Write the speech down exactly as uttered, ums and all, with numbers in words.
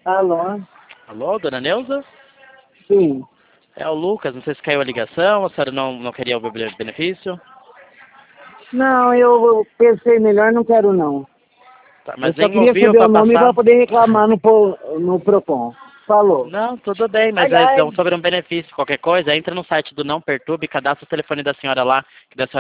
Alô? Alô, dona Neuza? Sim. É o Lucas, não sei se caiu a ligação, a senhora não, não queria o be- benefício? Não, eu pensei melhor, não quero não. Tá, Eu mas só nem queria ouviu saber o para nome passar? para poder reclamar no, po- no Procon. Falou. Não, tudo bem, mas Ai, é ai. então, sobre um benefício, qualquer coisa, entra no site do Não Perturbe e cadastra o telefone da senhora lá, que da senhora